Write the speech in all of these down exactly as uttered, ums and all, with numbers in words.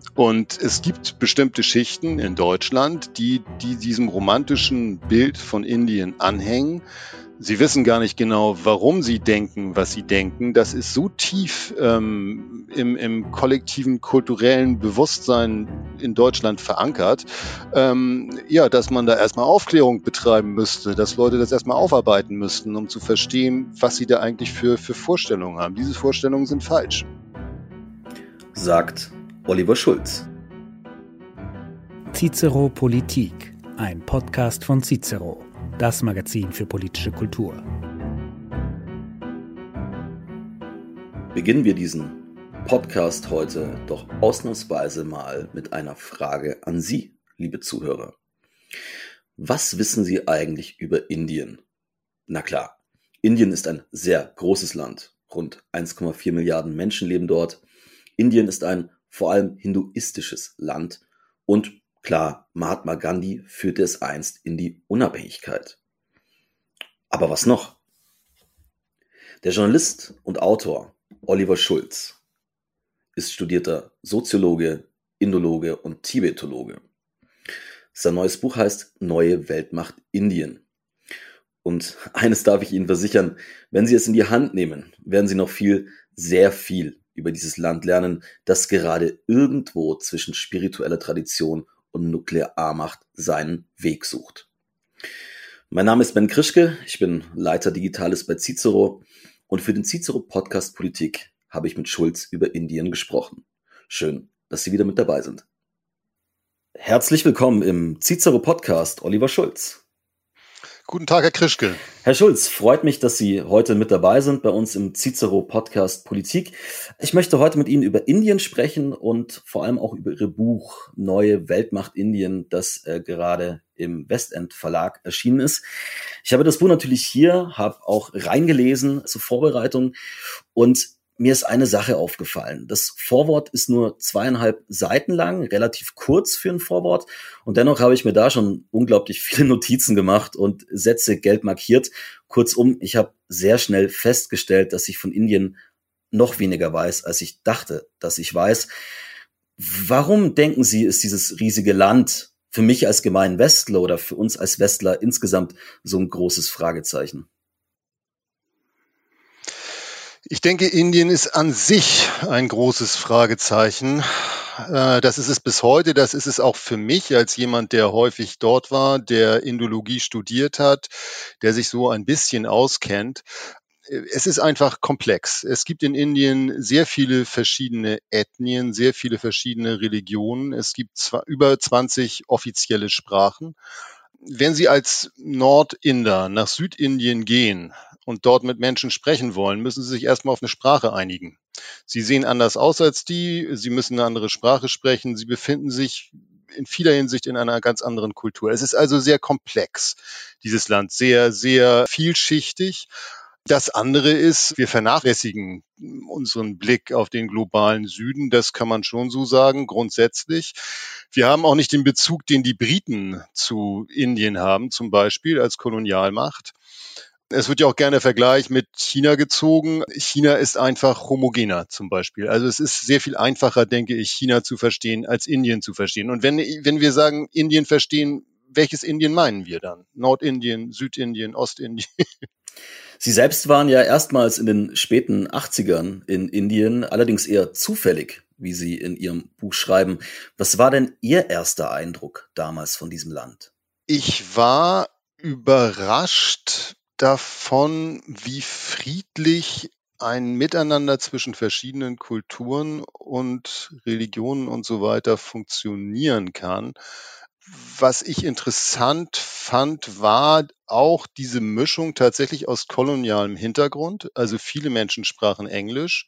Und es gibt bestimmte Schichten in Deutschland, die, die diesem romantischen Bild von Indien anhängen. Sie wissen gar nicht genau, warum sie denken, was sie denken. Das ist so tief ähm, im, im kollektiven kulturellen Bewusstsein in Deutschland verankert, ähm, ja, dass man da erstmal Aufklärung betreiben müsste, dass Leute das erstmal aufarbeiten müssten, um zu verstehen, was sie da eigentlich für, für Vorstellungen haben. Diese Vorstellungen sind falsch. Sagt Oliver Schulz. Cicero Politik, ein Podcast von Cicero, das Magazin für politische Kultur. Beginnen wir diesen Podcast heute doch ausnahmsweise mal mit einer Frage an Sie, liebe Zuhörer. Was wissen Sie eigentlich über Indien? Na klar, Indien ist ein sehr großes Land. Rund eins Komma vier Milliarden Menschen leben dort. Indien ist ein vor allem hinduistisches Land und klar, Mahatma Gandhi führte es einst in die Unabhängigkeit. Aber was noch? Der Journalist und Autor Oliver Schulz ist studierter Soziologe, Indologe und Tibetologe. Sein neues Buch heißt Neue Weltmacht Indien. Und eines darf ich Ihnen versichern, wenn Sie es in die Hand nehmen, werden Sie noch viel, sehr viel über dieses Land lernen, das gerade irgendwo zwischen spiritueller Tradition und Nuklearmacht seinen Weg sucht. Mein Name ist Ben Krischke, ich bin Leiter Digitales bei Cicero und für den Cicero Podcast Politik habe ich mit Schulz über Indien gesprochen. Schön, dass Sie wieder mit dabei sind. Herzlich willkommen im Cicero Podcast, Oliver Schulz. Guten Tag, Herr Krischke. Herr Schulz, freut mich, dass Sie heute mit dabei sind bei uns im Cicero Podcast Politik. Ich möchte heute mit Ihnen über Indien sprechen und vor allem auch über Ihr Buch Neue Weltmacht Indien, das äh, gerade im Westend Verlag erschienen ist. Ich habe das Buch natürlich hier, habe auch reingelesen zur Vorbereitung und mir ist eine Sache aufgefallen. Das Vorwort ist nur zweieinhalb Seiten lang, relativ kurz für ein Vorwort. Und dennoch habe ich mir da schon unglaublich viele Notizen gemacht und Sätze gelb markiert. Kurzum, ich habe sehr schnell festgestellt, dass ich von Indien noch weniger weiß, als ich dachte, dass ich weiß. Warum denken Sie, ist dieses riesige Land für mich als gemeinen Westler oder für uns als Westler insgesamt so ein großes Fragezeichen? Ich denke, Indien ist an sich ein großes Fragezeichen. Das ist es bis heute, das ist es auch für mich als jemand, der häufig dort war, der Indologie studiert hat, der sich so ein bisschen auskennt. Es ist einfach komplex. Es gibt in Indien sehr viele verschiedene Ethnien, sehr viele verschiedene Religionen. Es gibt zwar über zwanzig offizielle Sprachen. Wenn Sie als Nordinder nach Südindien gehen und dort mit Menschen sprechen wollen, müssen Sie sich erstmal auf eine Sprache einigen. Sie sehen anders aus als die, Sie müssen eine andere Sprache sprechen, Sie befinden sich in vieler Hinsicht in einer ganz anderen Kultur. Es ist also sehr komplex, dieses Land, sehr, sehr vielschichtig. Das andere ist, wir vernachlässigen unseren Blick auf den globalen Süden, das kann man schon so sagen, grundsätzlich. Wir haben auch nicht den Bezug, den die Briten zu Indien haben, zum Beispiel als Kolonialmacht. Es wird ja auch gerne der Vergleich mit China gezogen. China ist einfach homogener zum Beispiel. Also es ist sehr viel einfacher, denke ich, China zu verstehen, als Indien zu verstehen. Und wenn, wenn wir sagen, Indien verstehen, welches Indien meinen wir dann? Nordindien, Südindien, Ostindien? Sie selbst waren ja erstmals in den späten achtzigern in Indien, allerdings eher zufällig, wie Sie in Ihrem Buch schreiben. Was war denn Ihr erster Eindruck damals von diesem Land? Ich war überrascht davon, wie friedlich ein Miteinander zwischen verschiedenen Kulturen und Religionen und so weiter funktionieren kann. Was ich interessant fand, war auch diese Mischung tatsächlich aus kolonialem Hintergrund. Also viele Menschen sprachen Englisch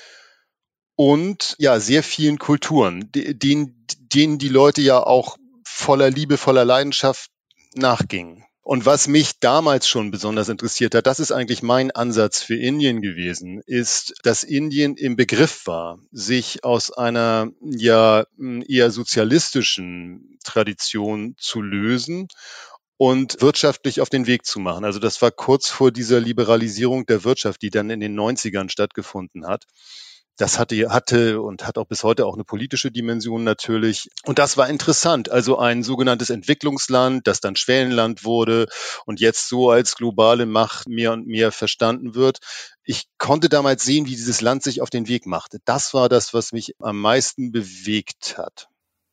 und ja, sehr vielen Kulturen, denen, denen die Leute ja auch voller Liebe, voller Leidenschaft nachgingen. Und was mich damals schon besonders interessiert hat, das ist eigentlich mein Ansatz für Indien gewesen, ist, dass Indien im Begriff war, sich aus einer ja eher sozialistischen Tradition zu lösen und wirtschaftlich auf den Weg zu machen. Also das war kurz vor dieser Liberalisierung der Wirtschaft, die dann in den neunzigern stattgefunden hat. Das hatte, hatte und hat auch bis heute auch eine politische Dimension natürlich. Und das war interessant. Also ein sogenanntes Entwicklungsland, das dann Schwellenland wurde und jetzt so als globale Macht mehr und mehr verstanden wird. Ich konnte damals sehen, wie dieses Land sich auf den Weg machte. Das war das, was mich am meisten bewegt hat.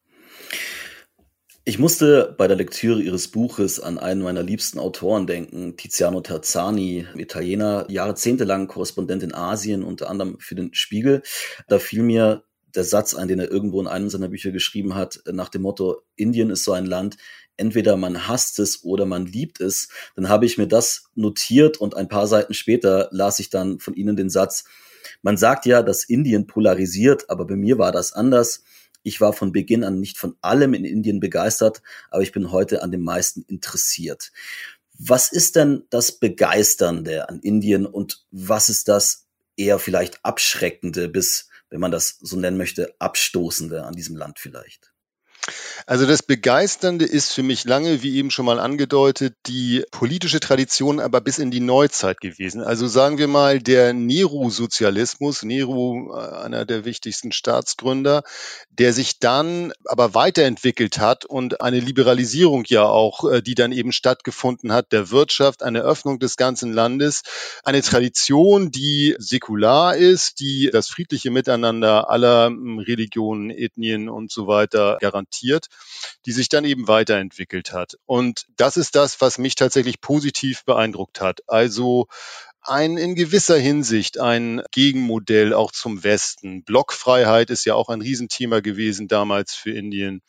Ich musste bei der Lektüre Ihres Buches an einen meiner liebsten Autoren denken, Tiziano Terzani, Italiener, jahrzehntelang Korrespondent in Asien, unter anderem für den Spiegel. Da fiel mir der Satz ein, den er irgendwo in einem seiner Bücher geschrieben hat, nach dem Motto, Indien ist so ein Land, entweder man hasst es oder man liebt es. Dann habe ich mir das notiert und ein paar Seiten später las ich dann von Ihnen den Satz, man sagt ja, dass Indien polarisiert, aber bei mir war das anders. Ich war von Beginn an nicht von allem in Indien begeistert, aber ich bin heute an dem meisten interessiert. Was ist denn das Begeisternde an Indien und was ist das eher vielleicht Abschreckende bis, wenn man das so nennen möchte, Abstoßende an diesem Land vielleicht? Also das Begeisternde ist für mich lange, wie eben schon mal angedeutet, die politische Tradition, aber bis in die Neuzeit gewesen. Also sagen wir mal, der Nehru-Sozialismus, Nehru, einer der wichtigsten Staatsgründer, der sich dann aber weiterentwickelt hat und eine Liberalisierung ja auch, die dann eben stattgefunden hat, der Wirtschaft, eine Öffnung des ganzen Landes, eine Tradition, die säkular ist, die das friedliche Miteinander aller Religionen, Ethnien und so weiter garantiert, die sich dann eben weiterentwickelt hat. Und das ist das, was mich tatsächlich positiv beeindruckt hat. Also ein in gewisser Hinsicht ein Gegenmodell auch zum Westen. Blockfreiheit ist ja auch ein Riesenthema gewesen damals für Indien.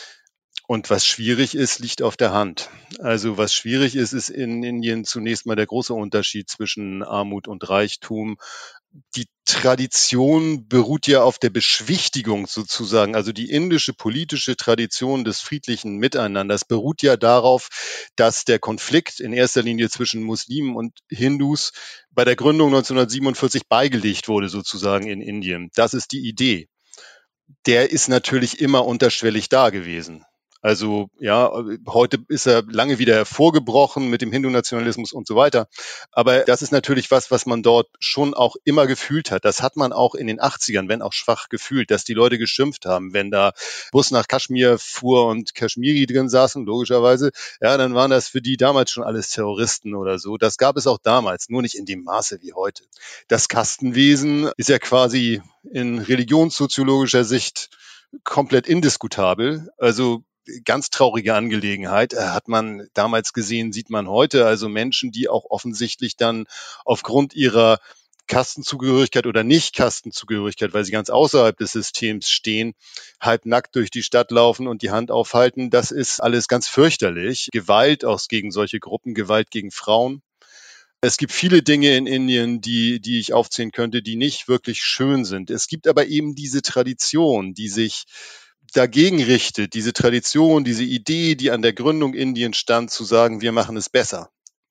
Und was schwierig ist, liegt auf der Hand. Also was schwierig ist, ist in Indien zunächst mal der große Unterschied zwischen Armut und Reichtum. Die Tradition beruht ja auf der Beschwichtigung sozusagen. Also die indische politische Tradition des friedlichen Miteinanders beruht ja darauf, dass der Konflikt in erster Linie zwischen Muslimen und Hindus bei der Gründung neunzehnhundertsiebenundvierzig beigelegt wurde sozusagen in Indien. Das ist die Idee. Der ist natürlich immer unterschwellig da gewesen. Also ja, heute ist er lange wieder hervorgebrochen mit dem Hindu-Nationalismus und so weiter. Aber das ist natürlich was, was man dort schon auch immer gefühlt hat. Das hat man auch in den achtzigern, wenn auch schwach, gefühlt, dass die Leute geschimpft haben. Wenn da Bus nach Kaschmir fuhr und Kaschmiri drin saßen, logischerweise, ja, dann waren das für die damals schon alles Terroristen oder so. Das gab es auch damals, nur nicht in dem Maße wie heute. Das Kastenwesen ist ja quasi in religionssoziologischer Sicht komplett indiskutabel. Also ganz traurige Angelegenheit. Hat man damals gesehen, sieht man heute. Also Menschen, die auch offensichtlich dann aufgrund ihrer Kastenzugehörigkeit oder Nicht-Kastenzugehörigkeit, weil sie ganz außerhalb des Systems stehen, halbnackt durch die Stadt laufen und die Hand aufhalten. Das ist alles ganz fürchterlich. Gewalt auch gegen solche Gruppen, Gewalt gegen Frauen. Es gibt viele Dinge in Indien, die, die ich aufzählen könnte, die nicht wirklich schön sind. Es gibt aber eben diese Tradition, die sich dagegen richtet, diese Tradition, diese Idee, die an der Gründung Indiens stand, zu sagen, wir machen es besser.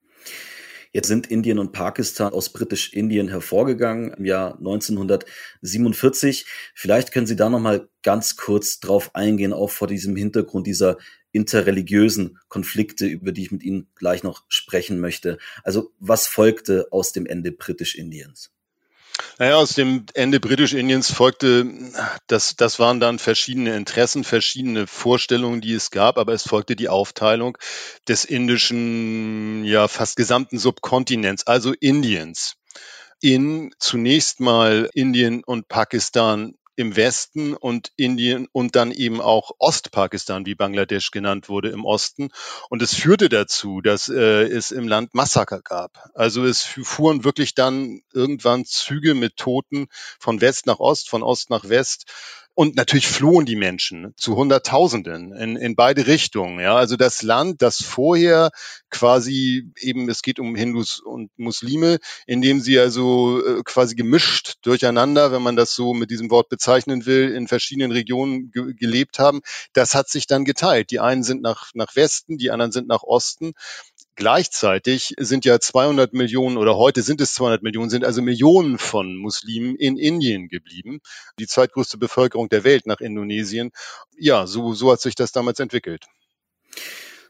Jetzt sind Indien und Pakistan aus Britisch-Indien hervorgegangen im Jahr neunzehnhundertsiebenundvierzig. Vielleicht können Sie da noch mal ganz kurz drauf eingehen, auch vor diesem Hintergrund dieser interreligiösen Konflikte, über die ich mit Ihnen gleich noch sprechen möchte. Also was folgte aus dem Ende Britisch-Indiens? Naja, aus dem Ende Britisch-Indiens folgte, das, das waren dann verschiedene Interessen, verschiedene Vorstellungen, die es gab, aber es folgte die Aufteilung des indischen, ja, fast gesamten Subkontinents, also Indiens, in zunächst mal Indien und Pakistan im Westen und Indien und dann eben auch Ostpakistan, wie Bangladesch genannt wurde, im Osten. Und es führte dazu, dass äh, es im Land Massaker gab. Also es fuhren wirklich dann irgendwann Züge mit Toten von West nach Ost, von Ost nach West. Und natürlich flohen die Menschen zu Hunderttausenden in, in beide Richtungen. Ja, also das Land, das vorher quasi eben, es geht um Hindus und Muslime, in dem sie also äh, quasi gemischt durcheinander, wenn man das so mit diesem Wort bezeichnen will, in verschiedenen Regionen ge- gelebt haben. Das hat sich dann geteilt. Die einen sind nach, nach Westen, die anderen sind nach Osten. Gleichzeitig sind ja zweihundert Millionen oder heute sind es zweihundert Millionen, sind also Millionen von Muslimen in Indien geblieben. Die zweitgrößte Bevölkerung der Welt nach Indonesien. Ja, so, so hat sich das damals entwickelt.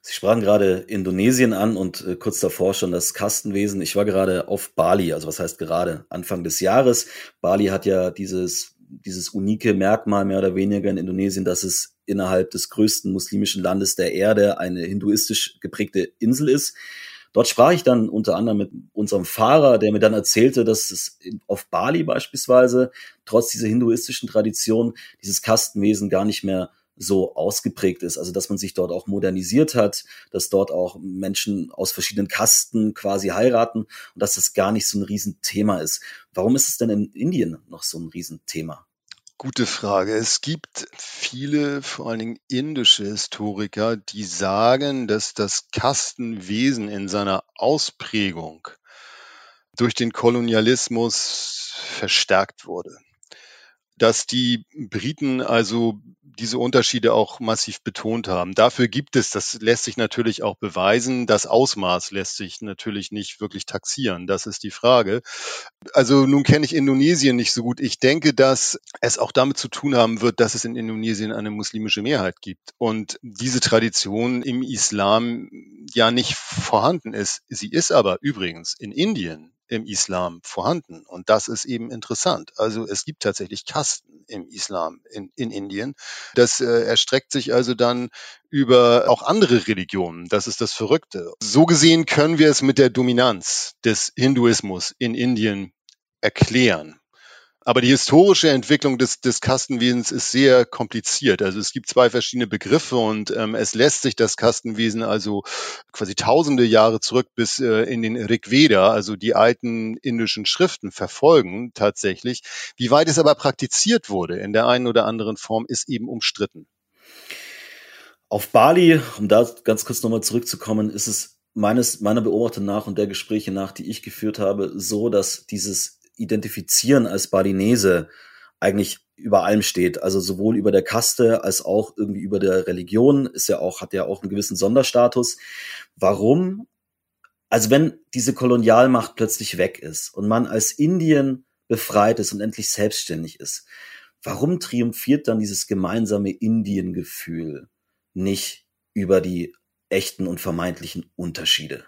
Sie sprachen gerade Indonesien an und äh, kurz davor schon das Kastenwesen. Ich war gerade auf Bali, also was heißt gerade? Anfang des Jahres. Bali hat ja dieses, dieses unike Merkmal mehr oder weniger in Indonesien, dass es innerhalb des größten muslimischen Landes der Erde eine hinduistisch geprägte Insel ist. Dort sprach ich dann unter anderem mit unserem Fahrer, der mir dann erzählte, dass es auf Bali beispielsweise trotz dieser hinduistischen Tradition dieses Kastenwesen gar nicht mehr so ausgeprägt ist, also dass man sich dort auch modernisiert hat, dass dort auch Menschen aus verschiedenen Kasten quasi heiraten und dass das gar nicht so ein Riesenthema ist. Warum ist es denn in Indien noch so ein Riesenthema? Gute Frage. Es gibt viele, vor allen Dingen indische Historiker, die sagen, dass das Kastenwesen in seiner Ausprägung durch den Kolonialismus verstärkt wurde. Dass die Briten also diese Unterschiede auch massiv betont haben. Dafür gibt es, das lässt sich natürlich auch beweisen, das Ausmaß lässt sich natürlich nicht wirklich taxieren. Das ist die Frage. Also nun kenne ich Indonesien nicht so gut. Ich denke, dass es auch damit zu tun haben wird, dass es in Indonesien eine muslimische Mehrheit gibt und diese Tradition im Islam ja nicht vorhanden ist. Sie ist aber übrigens in Indien im Islam vorhanden. Und das ist eben interessant. Also es gibt tatsächlich Kasten im Islam in, in Indien. Das äh, erstreckt sich also dann über auch andere Religionen. Das ist das Verrückte. So gesehen können wir es mit der Dominanz des Hinduismus in Indien erklären. Aber die historische Entwicklung des, des Kastenwesens ist sehr kompliziert. Also es gibt zwei verschiedene Begriffe und ähm, es lässt sich das Kastenwesen also quasi tausende Jahre zurück bis äh, in den Rig Veda, also die alten indischen Schriften, verfolgen tatsächlich. Wie weit es aber praktiziert wurde in der einen oder anderen Form, ist eben umstritten. Auf Bali, um da ganz kurz nochmal zurückzukommen, ist es meines, meiner Beobachtung nach und der Gespräche nach, die ich geführt habe, so, dass dieses Identifizieren als Balinese eigentlich über allem steht. Also sowohl über der Kaste als auch irgendwie über der Religion, ist ja auch, hat ja auch einen gewissen Sonderstatus. Warum? Also wenn diese Kolonialmacht plötzlich weg ist und man als Indien befreit ist und endlich selbstständig ist, warum triumphiert dann dieses gemeinsame Indien-Gefühl nicht über die echten und vermeintlichen Unterschiede?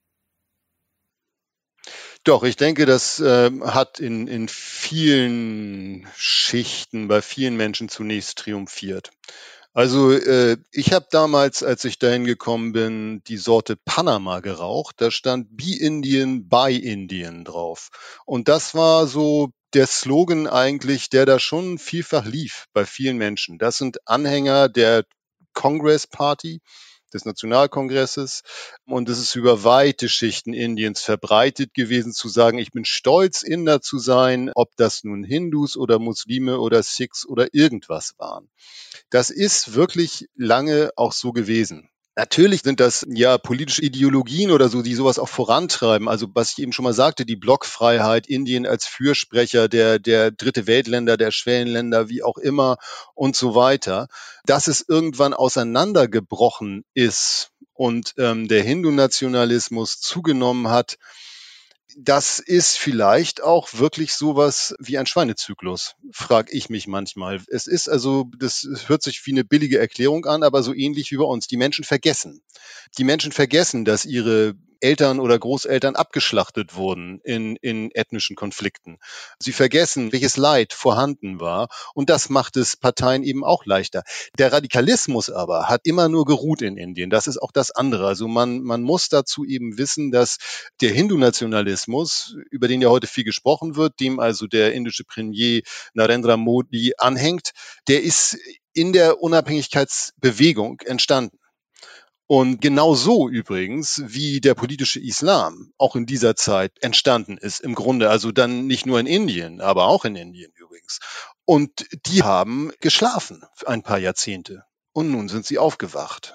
Doch, ich denke, das äh, hat in, in vielen Schichten, bei vielen Menschen zunächst triumphiert. Also äh, ich habe damals, als ich dahin gekommen bin, die Sorte Panama geraucht. Da stand Be Indian, Buy Indian drauf. Und das war so der Slogan eigentlich, der da schon vielfach lief bei vielen Menschen. Das sind Anhänger der Congress Party, des Nationalkongresses. Und es ist über weite Schichten Indiens verbreitet gewesen, zu sagen, ich bin stolz, Inder zu sein, ob das nun Hindus oder Muslime oder Sikhs oder irgendwas waren. Das ist wirklich lange auch so gewesen. Natürlich sind das ja politische Ideologien oder so, die sowas auch vorantreiben. Also was ich eben schon mal sagte, die Blockfreiheit, Indien als Fürsprecher der, der Dritte Weltländer, der Schwellenländer, wie auch immer und so weiter. Dass es irgendwann auseinandergebrochen ist und ähm, der Hindu-Nationalismus zugenommen hat, das ist vielleicht auch wirklich sowas wie ein Schweinezyklus, frage ich mich manchmal. Es ist also, das hört sich wie eine billige Erklärung an, aber so ähnlich wie bei uns. Die Menschen vergessen. Die Menschen vergessen, dass ihre Eltern oder Großeltern abgeschlachtet wurden in, in ethnischen Konflikten. Sie vergessen, welches Leid vorhanden war. Und das macht es Parteien eben auch leichter. Der Radikalismus aber hat immer nur geruht in Indien. Das ist auch das andere. Also man, man muss dazu eben wissen, dass der Hindu-Nationalismus, über den ja heute viel gesprochen wird, dem also der indische Premier Narendra Modi anhängt, der ist in der Unabhängigkeitsbewegung entstanden. Und genau so übrigens, wie der politische Islam auch in dieser Zeit entstanden ist, im Grunde, also dann nicht nur in Indien, aber auch in Indien übrigens. Und die haben geschlafen für ein paar Jahrzehnte. Und nun sind sie aufgewacht.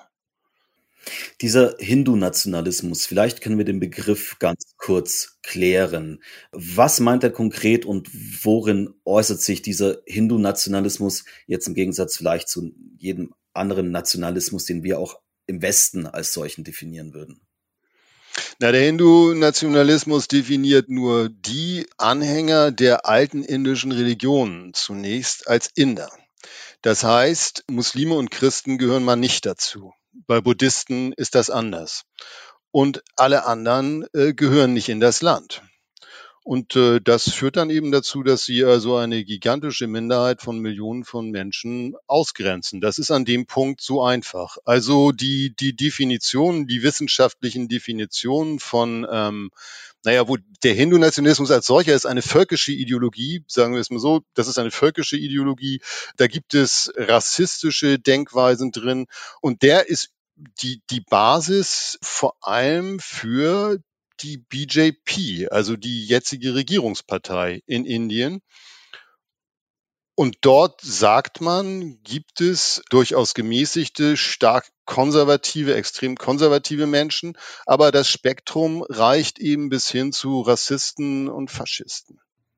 Dieser Hindu-Nationalismus, vielleicht können wir den Begriff ganz kurz klären. Was meint er konkret und worin äußert sich dieser Hindu-Nationalismus jetzt im Gegensatz vielleicht zu jedem anderen Nationalismus, den wir auch im Westen als solchen definieren würden? Na, der Hindu-Nationalismus definiert nur die Anhänger der alten indischen Religionen zunächst als Inder. Das heißt, Muslime und Christen gehören mal nicht dazu. Bei Buddhisten ist das anders. Und alle anderen äh, gehören nicht in das Land. Und äh, das führt dann eben dazu, dass sie also eine gigantische Minderheit von Millionen von Menschen ausgrenzen. Das ist an dem Punkt so einfach. Also die, die Definitionen, die wissenschaftlichen Definitionen von, ähm, naja, wo der Hindu-Nationalismus als solcher ist eine völkische Ideologie, sagen wir es mal so, das ist eine völkische Ideologie. Da gibt es rassistische Denkweisen drin und der ist die, die Basis vor allem für die B J P, also die jetzige Regierungspartei in Indien. Und dort sagt man, gibt es durchaus gemäßigte, stark konservative, extrem konservative Menschen, aber das Spektrum reicht eben bis hin zu Rassisten und Faschisten.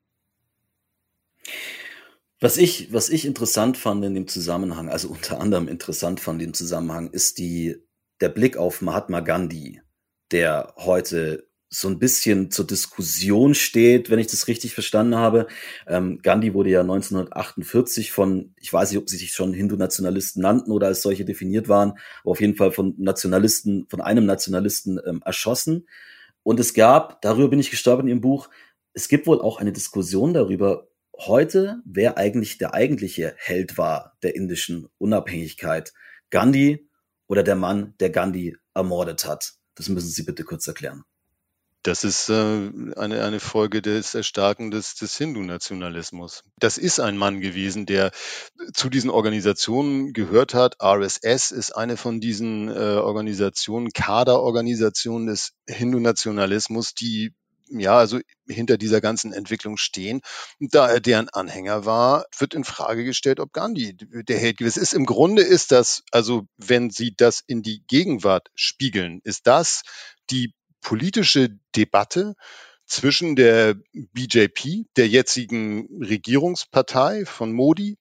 Was ich, was ich interessant fand in dem Zusammenhang, also unter anderem interessant fand in dem Zusammenhang, ist die, der Blick auf Mahatma Gandhi, der heute so ein bisschen zur Diskussion steht, wenn ich das richtig verstanden habe. Ähm, Gandhi wurde ja neunzehnhundertachtundvierzig von, ich weiß nicht, ob sie sich schon Hindu-Nationalisten nannten oder als solche definiert waren, aber auf jeden Fall von Nationalisten, von einem Nationalisten ähm, erschossen. Und es gab, darüber bin ich gestolpert in Ihrem Buch, es gibt wohl auch eine Diskussion darüber, heute, wer eigentlich der eigentliche Held war der indischen Unabhängigkeit. Gandhi oder der Mann, der Gandhi ermordet hat. Das müssen Sie bitte kurz erklären. Das ist äh, eine, eine Folge des Erstarken des, des Hindu-Nationalismus. Das ist ein Mann gewesen, der zu diesen Organisationen gehört hat. R S S ist eine von diesen äh, Organisationen, Kaderorganisationen des Hindu-Nationalismus, die ja, also hinter dieser ganzen Entwicklung stehen. Und da er deren Anhänger war, wird in Frage gestellt, ob Gandhi der Held gewesen ist. Im Grunde ist das, also wenn Sie das in die Gegenwart spiegeln, ist das die politische Debatte zwischen der B J P, der jetzigen Regierungspartei von Modi,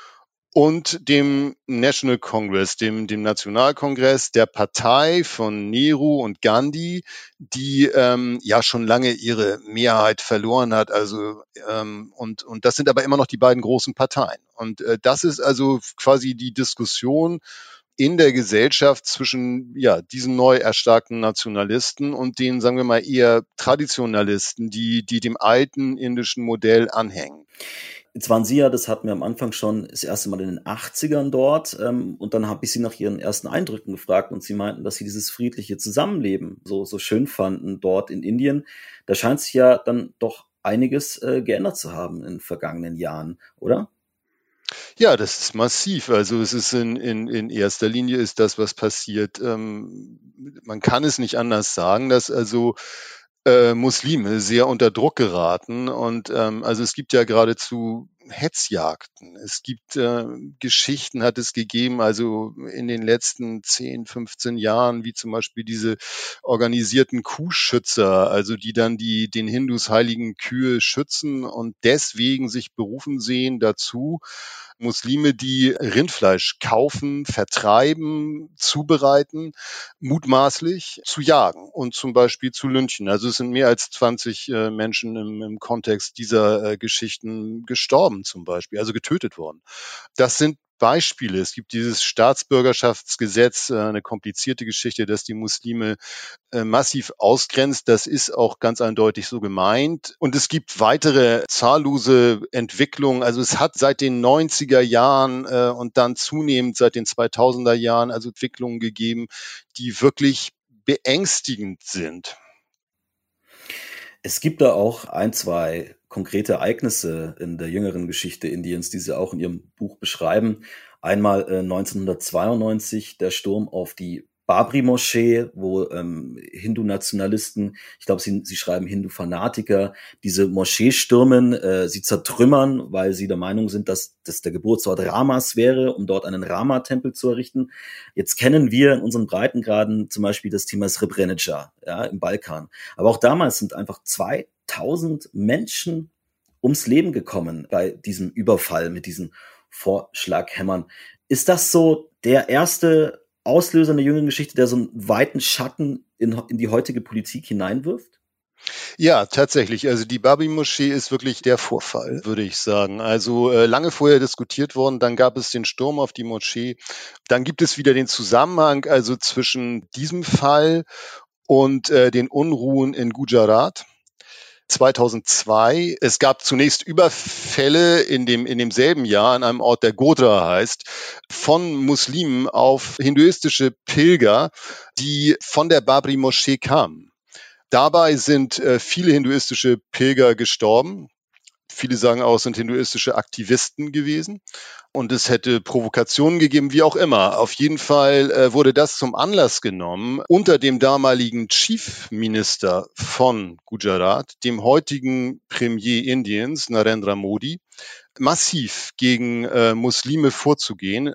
und dem National Congress, dem, dem Nationalkongress der Partei von Nehru und Gandhi, die ähm, ja schon lange ihre Mehrheit verloren hat. Also ähm, und, und das sind aber immer noch die beiden großen Parteien. Und äh, das ist also quasi die Diskussion in der Gesellschaft zwischen ja, diesen neu erstarkten Nationalisten und den, sagen wir mal, eher Traditionalisten, die, die dem alten indischen Modell anhängen. Jetzt waren Sie ja, das hatten wir am Anfang schon, das erste Mal in den achtzigern dort ähm, und dann habe ich Sie nach Ihren ersten Eindrücken gefragt und Sie meinten, dass Sie dieses friedliche Zusammenleben so, so schön fanden dort in Indien. Da scheint sich ja dann doch einiges äh, geändert zu haben in den vergangenen Jahren, oder? Ja, das ist massiv. Also es ist in, in, in erster Linie ist das, was passiert. Ähm, man kann es nicht anders sagen, dass also äh, Muslime sehr unter Druck geraten. Und ähm, also es gibt ja geradezu Hetzjagden. Es gibt äh, Geschichten, hat es gegeben, also in den letzten zehn, fünfzehn Jahren, wie zum Beispiel diese organisierten Kuhschützer, also die dann die den Hindus heiligen Kühe schützen und deswegen sich berufen sehen dazu, Muslime, die Rindfleisch kaufen, vertreiben, zubereiten, mutmaßlich zu jagen und zum Beispiel zu lynchen. Also es sind mehr als zwanzig äh, Menschen im, im Kontext dieser äh, Geschichten gestorben zum Beispiel, also getötet worden. Das sind Beispiele. Es gibt dieses Staatsbürgerschaftsgesetz, äh, eine komplizierte Geschichte, dass die Muslime äh, massiv ausgrenzt. Das ist auch ganz eindeutig so gemeint. Und es gibt weitere zahllose Entwicklungen. Also es hat seit den neunziger Jahren äh, und dann zunehmend seit den zweitausender Jahren also Entwicklungen gegeben, die wirklich beängstigend sind. Es gibt da auch ein, zwei konkrete Ereignisse in der jüngeren Geschichte Indiens, die Sie auch in Ihrem Buch beschreiben. Einmal äh, neunzehnhundertzweiundneunzig der Sturm auf die Babri-Moschee, wo ähm, Hindu-Nationalisten, ich glaube, sie, sie schreiben Hindu-Fanatiker, diese Moschee stürmen, äh, sie zertrümmern, weil sie der Meinung sind, dass das der Geburtsort Ramas wäre, um dort einen Rama-Tempel zu errichten. Jetzt kennen wir in unseren Breitengraden zum Beispiel das Thema Srebrenica, ja, im Balkan. Aber auch damals sind einfach zweitausend Menschen ums Leben gekommen bei diesem Überfall mit diesen Vorschlaghämmern. Ist das so der erste Auslöser in der jüngeren Geschichte, der so einen weiten Schatten in, in die heutige Politik hineinwirft? Ja, tatsächlich. Also die Babri-Moschee ist wirklich der Vorfall, würde ich sagen. Also äh, lange vorher diskutiert worden, dann gab es den Sturm auf die Moschee. Dann gibt es wieder den Zusammenhang also zwischen diesem Fall und äh, den Unruhen in Gujarat zweitausendzwei. Es gab zunächst Überfälle in dem, in demselben Jahr an einem Ort, der Godhra heißt, von Muslimen auf hinduistische Pilger, die von der Babri-Moschee kamen. Dabei sind äh, viele hinduistische Pilger gestorben. Viele sagen auch, es sind hinduistische Aktivisten gewesen. Und es hätte Provokationen gegeben, wie auch immer. Auf jeden Fall äh, wurde das zum Anlass genommen, unter dem damaligen Chief Minister von Gujarat, dem heutigen Premier Indiens, Narendra Modi, massiv gegen äh, Muslime vorzugehen.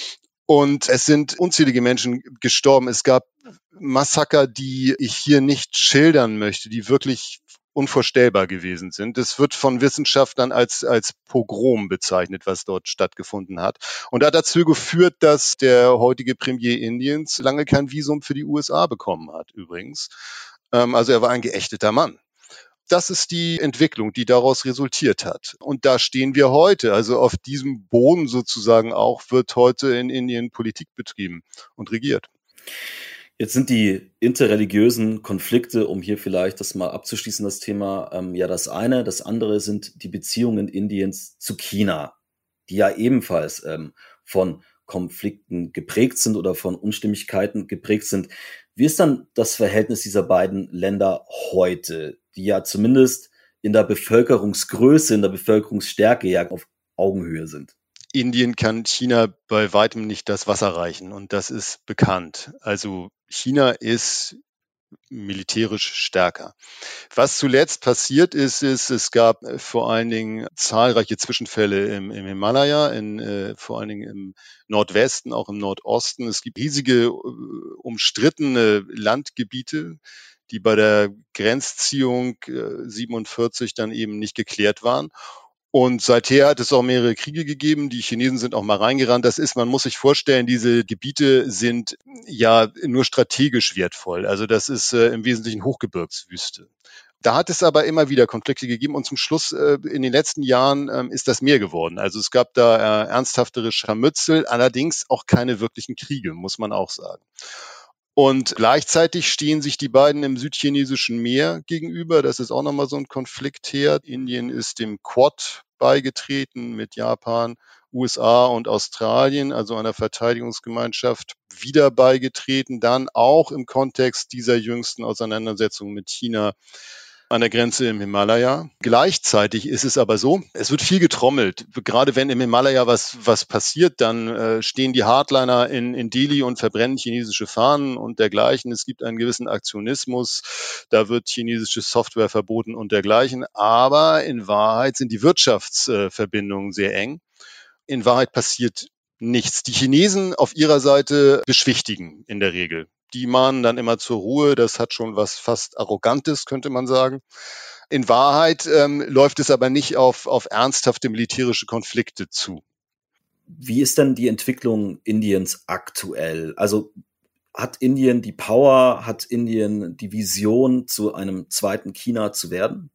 Und es sind unzählige Menschen gestorben. Es gab Massaker, die ich hier nicht schildern möchte, die wirklich unvorstellbar gewesen sind. Es wird von Wissenschaftlern als, als Pogrom bezeichnet, was dort stattgefunden hat. Und hat dazu geführt, dass der heutige Premier Indiens lange kein Visum für die U S A bekommen hat, übrigens. Ähm, also er war ein geächteter Mann. Das ist die Entwicklung, die daraus resultiert hat. Und da stehen wir heute. Also auf diesem Boden sozusagen auch wird heute in Indien Politik betrieben und regiert. Jetzt sind die interreligiösen Konflikte, um hier vielleicht das mal abzuschließen, das Thema, ähm, ja das eine. Das andere sind die Beziehungen Indiens zu China, die ja ebenfalls ähm, von Konflikten geprägt sind oder von Unstimmigkeiten geprägt sind. Wie ist dann das Verhältnis dieser beiden Länder heute, die ja zumindest in der Bevölkerungsgröße, in der Bevölkerungsstärke ja auf Augenhöhe sind? Indien kann China bei weitem nicht das Wasser reichen und das ist bekannt. Also China ist militärisch stärker. Was zuletzt passiert ist, ist, es gab vor allen Dingen zahlreiche Zwischenfälle im, im Himalaya, in, äh, vor allen Dingen im Nordwesten, auch im Nordosten. Es gibt riesige, äh, umstrittene Landgebiete, die bei der Grenzziehung äh, siebenundvierzig dann eben nicht geklärt waren. Und seither hat es auch mehrere Kriege gegeben. Die Chinesen sind auch mal reingerannt. Das ist, man muss sich vorstellen, diese Gebiete sind ja nur strategisch wertvoll. Also das ist äh, im Wesentlichen Hochgebirgswüste. Da hat es aber immer wieder Konflikte gegeben und zum Schluss äh, in den letzten Jahren ähm, ist das mehr geworden. Also es gab da äh, ernsthaftere Scharmützel, allerdings auch keine wirklichen Kriege, muss man auch sagen. Und gleichzeitig stehen sich die beiden im südchinesischen Meer gegenüber. Das ist auch nochmal so ein Konfliktherd. Indien ist dem Quad beigetreten mit Japan, U S A und Australien, also einer Verteidigungsgemeinschaft, wieder beigetreten. Dann auch im Kontext dieser jüngsten Auseinandersetzung mit China an der Grenze im Himalaya. Gleichzeitig ist es aber so, es wird viel getrommelt. Gerade wenn im Himalaya was, was passiert, dann äh, stehen die Hardliner in, in Delhi und verbrennen chinesische Fahnen und dergleichen. Es gibt einen gewissen Aktionismus, da wird chinesische Software verboten und dergleichen. Aber in Wahrheit sind die Wirtschaftsverbindungen sehr eng. In Wahrheit passiert nichts. Die Chinesen auf ihrer Seite beschwichtigen in der Regel. Die mahnen dann immer zur Ruhe. Das hat schon was fast Arrogantes, könnte man sagen. In Wahrheit ähm, läuft es aber nicht auf, auf ernsthafte militärische Konflikte zu. Wie ist denn die Entwicklung Indiens aktuell? Also hat Indien die Power, hat Indien die Vision, zu einem zweiten China zu werden?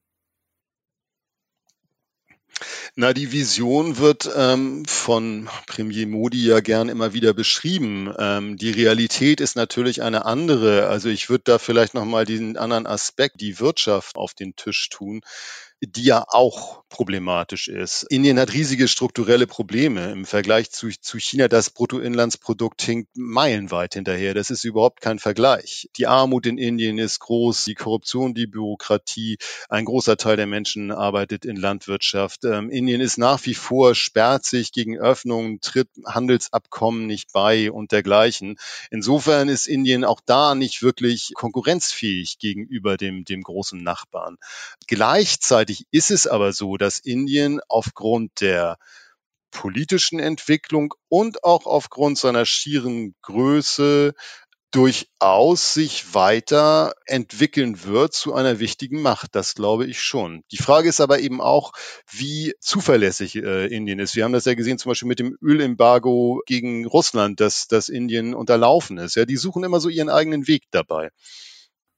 Na, die Vision wird ähm, von Premier Modi ja gern immer wieder beschrieben. Ähm, die Realität ist natürlich eine andere. Also ich würde da vielleicht nochmal diesen anderen Aspekt, die Wirtschaft, auf den Tisch tun, die ja auch problematisch ist. Indien hat riesige strukturelle Probleme im Vergleich zu, zu China. Das Bruttoinlandsprodukt hinkt meilenweit hinterher. Das ist überhaupt kein Vergleich. Die Armut in Indien ist groß, die Korruption, die Bürokratie. Ein großer Teil der Menschen arbeitet in Landwirtschaft. Ähm, Indien ist nach wie vor, sperrt sich gegen Öffnungen, tritt Handelsabkommen nicht bei und dergleichen. Insofern ist Indien auch da nicht wirklich konkurrenzfähig gegenüber dem, dem großen Nachbarn. Gleichzeitig ist es aber so, dass Indien aufgrund der politischen Entwicklung und auch aufgrund seiner schieren Größe durchaus sich weiter entwickeln wird zu einer wichtigen Macht. Das glaube ich schon. Die Frage ist aber eben auch, wie zuverlässig äh, Indien ist. Wir haben das ja gesehen, zum Beispiel mit dem Ölembargo gegen Russland, dass, dass Indien unterlaufen ist. Ja, die suchen immer so ihren eigenen Weg dabei.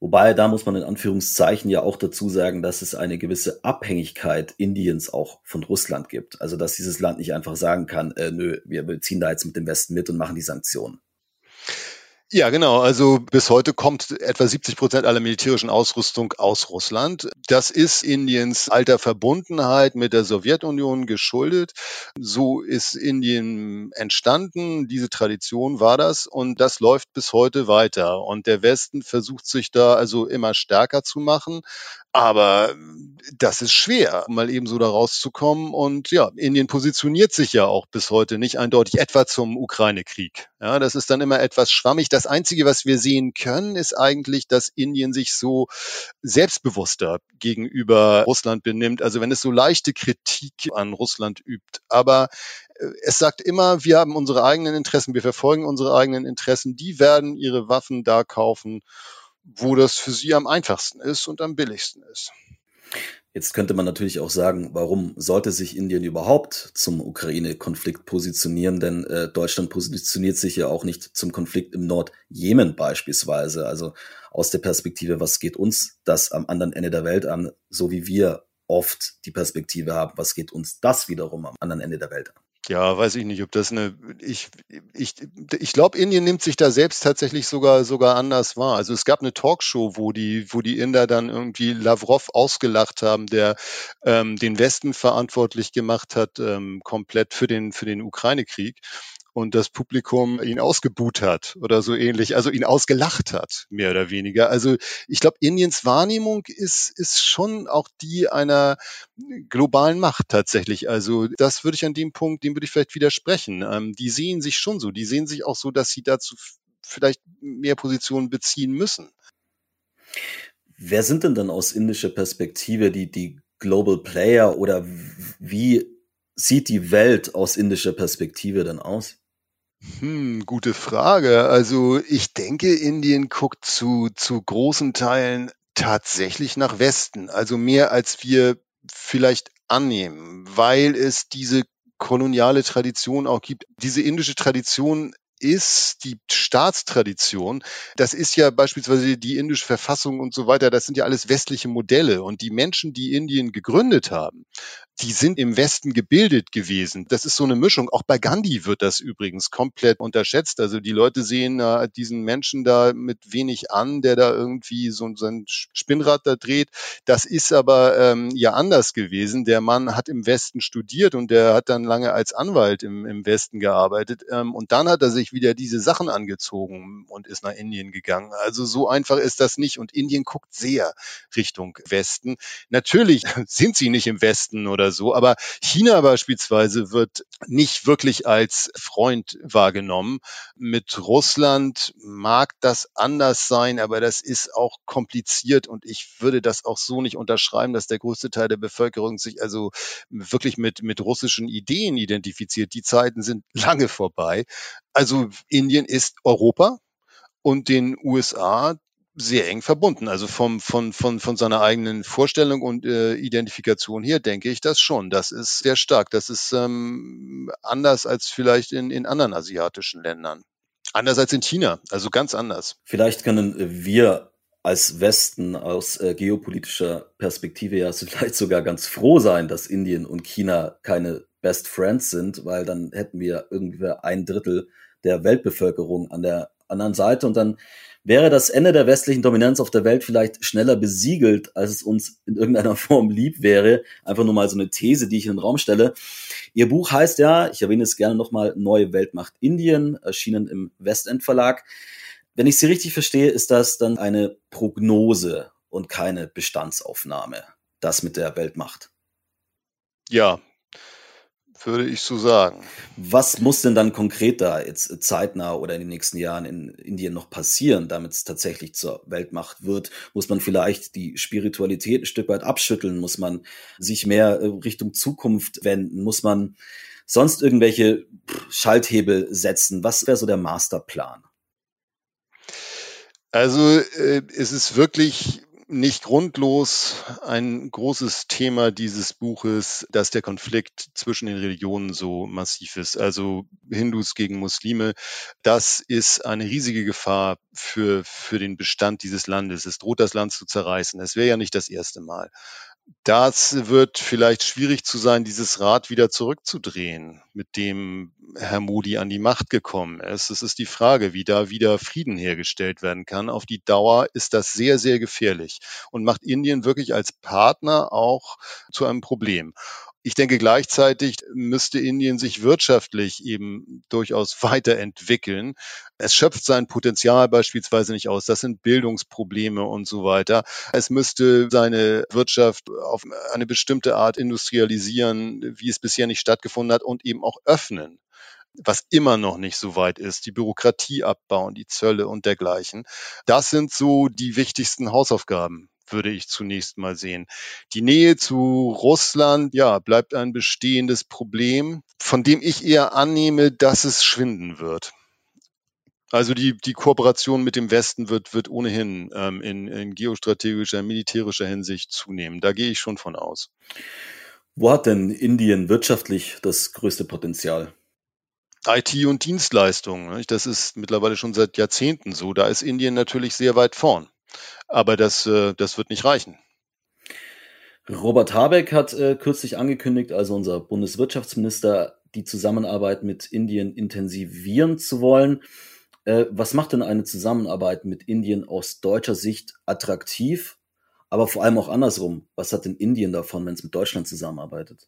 Wobei, da muss man in Anführungszeichen ja auch dazu sagen, dass es eine gewisse Abhängigkeit Indiens auch von Russland gibt. Also dass dieses Land nicht einfach sagen kann, äh, nö, wir ziehen da jetzt mit dem Westen mit und machen die Sanktionen. Ja, genau. Also bis heute kommt etwa siebzig Prozent aller militärischen Ausrüstung aus Russland. Das ist Indiens alter Verbundenheit mit der Sowjetunion geschuldet. So ist Indien entstanden. Diese Tradition war das und das läuft bis heute weiter. Und der Westen versucht sich da also immer stärker zu machen. Aber das ist schwer, mal eben so da rauszukommen. Und ja, Indien positioniert sich ja auch bis heute nicht eindeutig, etwa zum Ukraine-Krieg. Ja, das ist dann immer etwas schwammig. Das Einzige, was wir sehen können, ist eigentlich, dass Indien sich so selbstbewusster gegenüber Russland benimmt. Also wenn es so leichte Kritik an Russland übt. Aber es sagt immer, wir haben unsere eigenen Interessen, wir verfolgen unsere eigenen Interessen. Die werden ihre Waffen da kaufen, wo das für sie am einfachsten ist und am billigsten ist. Jetzt könnte man natürlich auch sagen, warum sollte sich Indien überhaupt zum Ukraine-Konflikt positionieren? Denn äh, Deutschland positioniert sich ja auch nicht zum Konflikt im Nordjemen beispielsweise. Also aus der Perspektive, was geht uns das am anderen Ende der Welt an, so wie wir oft die Perspektive haben, was geht uns das wiederum am anderen Ende der Welt an? Ja, weiß ich nicht, ob das eine, ich, ich, ich glaube, Indien nimmt sich da selbst tatsächlich sogar, sogar anders wahr. Also es gab eine Talkshow, wo die, wo die Inder dann irgendwie Lavrov ausgelacht haben, der ähm, den Westen verantwortlich gemacht hat, ähm, komplett für den, für den Ukraine-Krieg. Und das Publikum ihn ausgebuht hat oder so ähnlich, also ihn ausgelacht hat, mehr oder weniger. Also ich glaube, Indiens Wahrnehmung ist, ist schon auch die einer globalen Macht tatsächlich. Also das würde ich an dem Punkt, dem würde ich vielleicht widersprechen. Ähm, die sehen sich schon so, die sehen sich auch so, dass sie dazu f- vielleicht mehr Positionen beziehen müssen. Wer sind denn dann aus indischer Perspektive die, die Global Player oder wie sieht die Welt aus indischer Perspektive dann aus? Hm, gute Frage. Also ich denke, Indien guckt zu, zu großen Teilen tatsächlich nach Westen, also mehr als wir vielleicht annehmen, weil es diese koloniale Tradition auch gibt. Diese indische Tradition ist die Staatstradition. Das ist ja beispielsweise die indische Verfassung und so weiter. Das sind ja alles westliche Modelle. Und die Menschen, die Indien gegründet haben, die sind im Westen gebildet gewesen. Das ist so eine Mischung. Auch bei Gandhi wird das übrigens komplett unterschätzt. Also die Leute sehen äh, diesen Menschen da mit wenig an, der da irgendwie so sein Spinnrad da dreht. Das ist aber ähm, ja anders gewesen. Der Mann hat im Westen studiert und der hat dann lange als Anwalt im, im Westen gearbeitet. Ähm, und dann hat er sich wieder diese Sachen angezogen und ist nach Indien gegangen. Also so einfach ist das nicht. Und Indien guckt sehr Richtung Westen. Natürlich sind sie nicht im Westen oder so, aber China beispielsweise wird nicht wirklich als Freund wahrgenommen. Mit Russland mag das anders sein, aber das ist auch kompliziert und ich würde das auch so nicht unterschreiben, dass der größte Teil der Bevölkerung sich also wirklich mit, mit russischen Ideen identifiziert. Die Zeiten sind lange vorbei. Also Indien ist Europa und den U S A sehr eng verbunden. Also vom, von, von, von seiner eigenen Vorstellung und äh, Identifikation her denke ich das schon. Das ist sehr stark. Das ist ähm, anders als vielleicht in, in anderen asiatischen Ländern. Anders als in China, also ganz anders. Vielleicht können wir als Westen aus äh, geopolitischer Perspektive ja vielleicht sogar ganz froh sein, dass Indien und China keine Best Friends sind, weil dann hätten wir irgendwie ein Drittel der Weltbevölkerung an der anderen Seite und dann wäre das Ende der westlichen Dominanz auf der Welt vielleicht schneller besiegelt, als es uns in irgendeiner Form lieb wäre. Einfach nur mal so eine These, die ich in den Raum stelle. Ihr Buch heißt ja, ich erwähne es gerne nochmal, Neue Weltmacht Indien, erschienen im Westend Verlag. Wenn ich Sie richtig verstehe, ist das dann eine Prognose und keine Bestandsaufnahme, das mit der Weltmacht. Ja, würde ich so sagen. Was muss denn dann konkret da jetzt zeitnah oder in den nächsten Jahren in Indien noch passieren, damit es tatsächlich zur Weltmacht wird? Muss man vielleicht die Spiritualität ein Stück weit abschütteln? Muss man sich mehr Richtung Zukunft wenden? Muss man sonst irgendwelche Schalthebel setzen? Was wäre so der Masterplan? Also äh, es ist wirklich nicht grundlos ein großes Thema dieses Buches, dass der Konflikt zwischen den Religionen so massiv ist. Also Hindus gegen Muslime, das ist eine riesige Gefahr für, für den Bestand dieses Landes. Es droht das Land zu zerreißen. Es wäre ja nicht das erste Mal. Das wird vielleicht schwierig zu sein, dieses Rad wieder zurückzudrehen, mit dem Herr Modi an die Macht gekommen ist. Es ist die Frage, wie da wieder Frieden hergestellt werden kann. Auf die Dauer ist das sehr, sehr gefährlich und macht Indien wirklich als Partner auch zu einem Problem. Ich denke, gleichzeitig müsste Indien sich wirtschaftlich eben durchaus weiterentwickeln. Es schöpft sein Potenzial beispielsweise nicht aus. Das sind Bildungsprobleme und so weiter. Es müsste seine Wirtschaft auf eine bestimmte Art industrialisieren, wie es bisher nicht stattgefunden hat, und eben auch öffnen, was immer noch nicht so weit ist, die Bürokratie abbauen, die Zölle und dergleichen. Das sind so die wichtigsten Hausaufgaben, würde ich zunächst mal sehen. Die Nähe zu Russland, ja, bleibt ein bestehendes Problem, von dem ich eher annehme, dass es schwinden wird. Also die, die Kooperation mit dem Westen wird, wird ohnehin ähm, in, in geostrategischer, militärischer Hinsicht zunehmen. Da gehe ich schon von aus. Wo hat denn Indien wirtschaftlich das größte Potenzial? I T und Dienstleistungen, nicht? Das ist mittlerweile schon seit Jahrzehnten so. Da ist Indien natürlich sehr weit vorn. Aber das, äh, das wird nicht reichen. Robert Habeck hat äh, kürzlich angekündigt, also unser Bundeswirtschaftsminister, die Zusammenarbeit mit Indien intensivieren zu wollen. Äh, was macht denn eine Zusammenarbeit mit Indien aus deutscher Sicht attraktiv, aber vor allem auch andersrum? Was hat denn Indien davon, wenn es mit Deutschland zusammenarbeitet?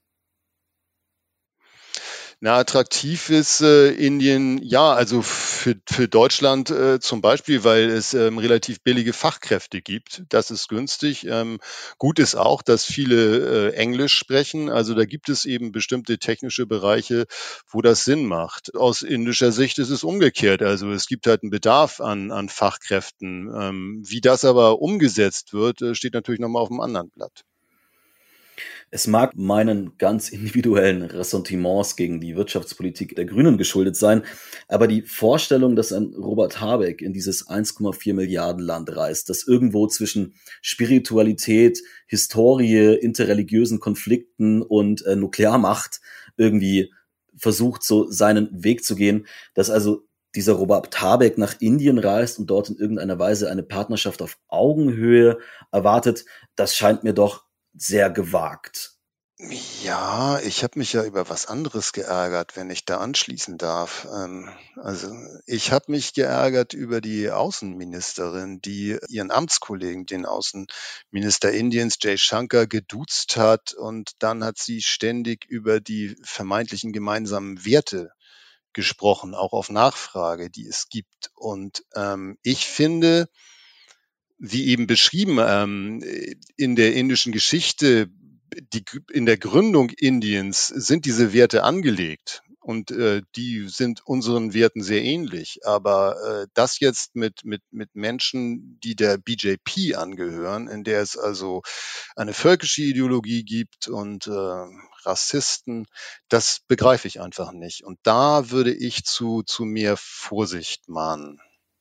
Na, attraktiv ist äh, Indien, ja, also für, für Deutschland äh, zum Beispiel, weil es ähm, relativ billige Fachkräfte gibt. Das ist günstig. Ähm, gut ist auch, dass viele äh, Englisch sprechen. Also da gibt es eben bestimmte technische Bereiche, wo das Sinn macht. Aus indischer Sicht ist es umgekehrt. Also es gibt halt einen Bedarf an, an Fachkräften. Ähm, wie das aber umgesetzt wird, äh, steht natürlich nochmal auf einem anderen Blatt. Es mag meinen ganz individuellen Ressentiments gegen die Wirtschaftspolitik der Grünen geschuldet sein, aber die Vorstellung, dass ein Robert Habeck in dieses eins Komma vier Milliarden Land reist, das irgendwo zwischen Spiritualität, Historie, interreligiösen Konflikten und äh, Nuklearmacht irgendwie versucht, so seinen Weg zu gehen, dass also dieser Robert Habeck nach Indien reist und dort in irgendeiner Weise eine Partnerschaft auf Augenhöhe erwartet, das scheint mir doch sehr gewagt. Ja, ich habe mich ja über was anderes geärgert, wenn ich da anschließen darf. Ähm, also ich habe mich geärgert über die Außenministerin, die ihren Amtskollegen, den Außenminister Indiens, Jay Shankar, geduzt hat, und dann hat sie ständig über die vermeintlichen gemeinsamen Werte gesprochen, auch auf Nachfrage, die es gibt. Und ähm, ich finde, wie eben beschrieben, ähm, in der indischen Geschichte, die, in der Gründung Indiens sind diese Werte angelegt, und äh, die sind unseren Werten sehr ähnlich. Aber äh, das jetzt mit, mit, mit Menschen, die der B J P angehören, in der es also eine völkische Ideologie gibt und äh, Rassisten, das begreife ich einfach nicht. Und da würde ich zu, zu mehr Vorsicht mahnen.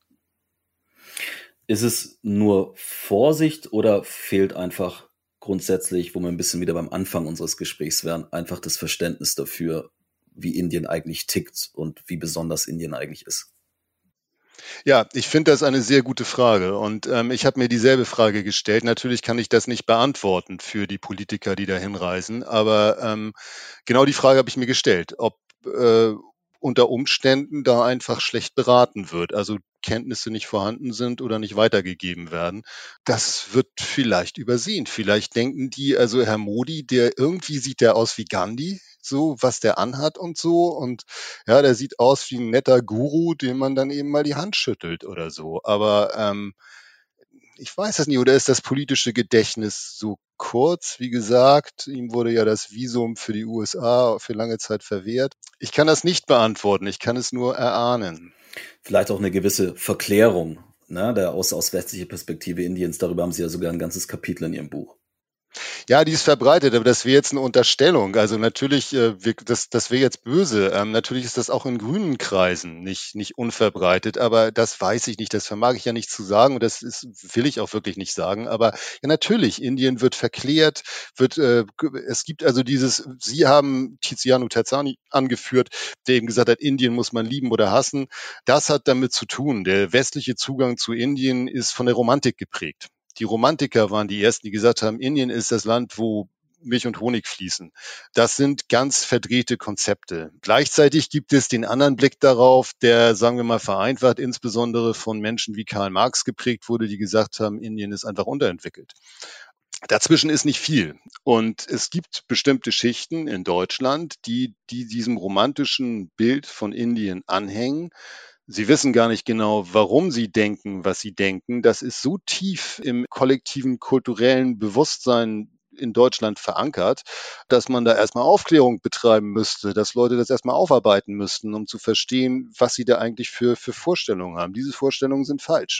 Ist es nur Vorsicht oder fehlt einfach grundsätzlich, wo wir ein bisschen wieder beim Anfang unseres Gesprächs wären, einfach das Verständnis dafür, wie Indien eigentlich tickt und wie besonders Indien eigentlich ist? Ja, ich finde das eine sehr gute Frage, und ähm, ich habe mir dieselbe Frage gestellt. Natürlich kann ich das nicht beantworten für die Politiker, die da hinreisen, aber ähm, genau die Frage habe ich mir gestellt, ob äh, unter Umständen da einfach schlecht beraten wird, also Kenntnisse nicht vorhanden sind oder nicht weitergegeben werden. Das wird vielleicht übersehen. Vielleicht denken die, also Herr Modi, der irgendwie sieht der aus wie Gandhi, so was der anhat und so, und ja, der sieht aus wie ein netter Guru, dem man dann eben mal die Hand schüttelt oder so. Aber ähm, ich weiß es nicht, oder ist das politische Gedächtnis so kurz? Wie gesagt, ihm wurde ja das Visum für die U S A für lange Zeit verwehrt. Ich kann das nicht beantworten, ich kann es nur erahnen. Vielleicht auch eine gewisse Verklärung, ne, der aus, aus westlicher Perspektive Indiens. Darüber haben Sie ja sogar ein ganzes Kapitel in Ihrem Buch. Ja, die ist verbreitet, aber das wäre jetzt eine Unterstellung. Also natürlich, äh, wir, das, das wäre jetzt böse. Ähm, natürlich ist das auch in grünen Kreisen nicht, nicht unverbreitet, aber das weiß ich nicht. Das vermag ich ja nicht zu sagen und das ist, will ich auch wirklich nicht sagen. Aber ja, natürlich, Indien wird verklärt, wird, äh, es gibt also dieses, Sie haben Tiziano Terzani angeführt, der eben gesagt hat, Indien muss man lieben oder hassen. Das hat damit zu tun. Der westliche Zugang zu Indien ist von der Romantik geprägt. Die Romantiker waren die ersten, die gesagt haben, Indien ist das Land, wo Milch und Honig fließen. Das sind ganz verdrehte Konzepte. Gleichzeitig gibt es den anderen Blick darauf, der, sagen wir mal, vereinfacht, insbesondere von Menschen wie Karl Marx geprägt wurde, die gesagt haben, Indien ist einfach unterentwickelt. Dazwischen ist nicht viel. Und es gibt bestimmte Schichten in Deutschland, die, die diesem romantischen Bild von Indien anhängen. Sie wissen gar nicht genau, warum sie denken, was sie denken. Das ist so tief im kollektiven kulturellen Bewusstsein in Deutschland verankert, dass man da erstmal Aufklärung betreiben müsste, dass Leute das erstmal aufarbeiten müssten, um zu verstehen, was sie da eigentlich für, für Vorstellungen haben. Diese Vorstellungen sind falsch.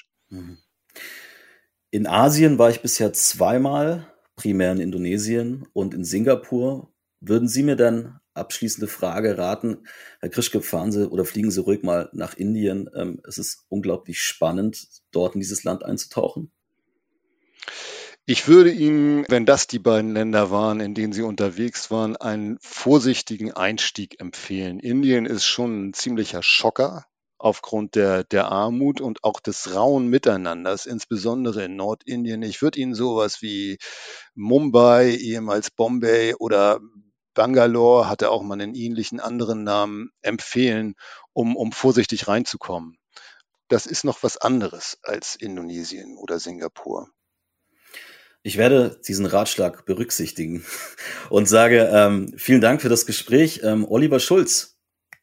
In Asien war ich bisher zweimal, primär in Indonesien und in Singapur. Würden Sie mir dann, abschließende Frage, raten, Herr Krischke, fahren Sie oder fliegen Sie ruhig mal nach Indien? Ähm, es ist unglaublich spannend, dort in dieses Land einzutauchen. Ich würde Ihnen, wenn das die beiden Länder waren, in denen Sie unterwegs waren, einen vorsichtigen Einstieg empfehlen. Indien ist schon ein ziemlicher Schocker aufgrund der, der Armut und auch des rauen Miteinanders, insbesondere in Nordindien. Ich würde Ihnen sowas wie Mumbai, ehemals Bombay oder Bangalore, hatte auch mal einen ähnlichen anderen Namen, empfehlen, um, um vorsichtig reinzukommen. Das ist noch was anderes als Indonesien oder Singapur. Ich werde diesen Ratschlag berücksichtigen und sage ähm, vielen Dank für das Gespräch. Ähm, Oliver Schulz.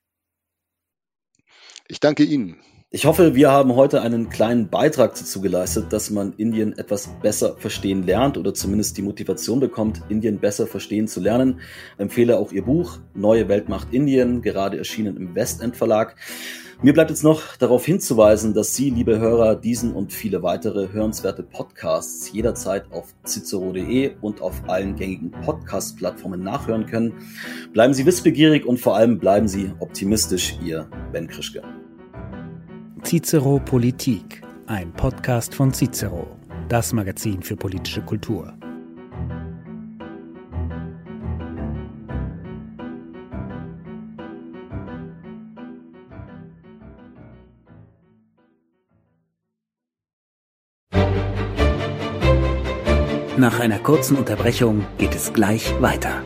Ich danke Ihnen. Ich hoffe, wir haben heute einen kleinen Beitrag dazu geleistet, dass man Indien etwas besser verstehen lernt oder zumindest die Motivation bekommt, Indien besser verstehen zu lernen. Ich empfehle auch Ihr Buch Neue Weltmacht Indien, gerade erschienen im Westend Verlag. Mir bleibt jetzt noch darauf hinzuweisen, dass Sie, liebe Hörer, diesen und viele weitere hörenswerte Podcasts jederzeit auf cicero punkt de und auf allen gängigen Podcast-Plattformen nachhören können. Bleiben Sie wissbegierig und vor allem bleiben Sie optimistisch. Ihr Ben Krischke. Cicero Politik, ein Podcast von Cicero, das Magazin für politische Kultur. Nach einer kurzen Unterbrechung geht es gleich weiter.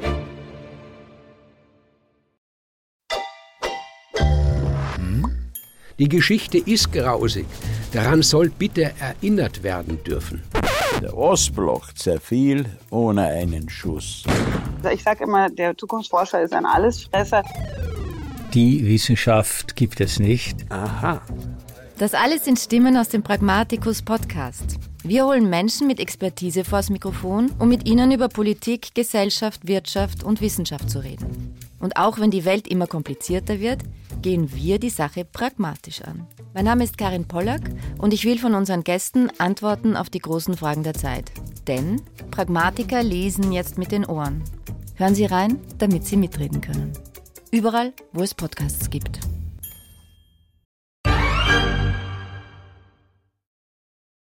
Die Geschichte ist grausig. Daran soll bitte erinnert werden dürfen. Der Ostblock zerfiel ohne einen Schuss. Ich sage immer, der Zukunftsforscher ist ein Allesfresser. Die Wissenschaft gibt es nicht. Aha. Das alles sind Stimmen aus dem Pragmaticus Podcast. Wir holen Menschen mit Expertise vors Mikrofon, um mit ihnen über Politik, Gesellschaft, Wirtschaft und Wissenschaft zu reden. Und auch wenn die Welt immer komplizierter wird, gehen wir die Sache pragmatisch an. Mein Name ist Karin Pollack und ich will von unseren Gästen Antworten auf die großen Fragen der Zeit. Denn Pragmatiker lesen jetzt mit den Ohren. Hören Sie rein, damit Sie mitreden können. Überall, wo es Podcasts gibt.